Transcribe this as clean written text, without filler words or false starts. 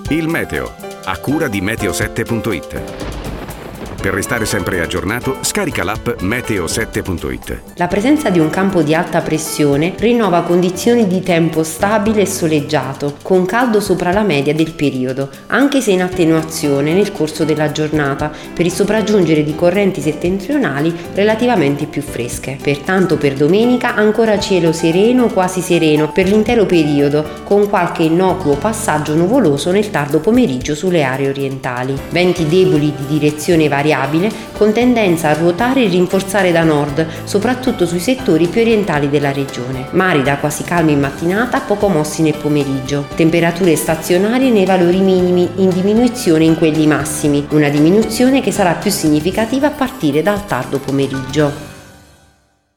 Il meteo, a cura di meteo7.it. Per restare sempre aggiornato, scarica l'app meteo7.it. La presenza di un campo di alta pressione rinnova condizioni di tempo stabile e soleggiato, con caldo sopra la media del periodo, anche se in attenuazione nel corso della giornata, per il sopraggiungere di correnti settentrionali relativamente più fresche. Pertanto per domenica ancora cielo sereno o quasi sereno per l'intero periodo, con qualche innocuo passaggio nuvoloso nel tardo pomeriggio sulle aree orientali. Venti deboli di direzione variabile con tendenza a ruotare e rinforzare da nord, soprattutto sui settori più orientali della regione. Mari da quasi calmi in mattinata, poco mossi nel pomeriggio. Temperature stazionarie nei valori minimi, in diminuzione in quelli massimi, una diminuzione che sarà più significativa a partire dal tardo pomeriggio.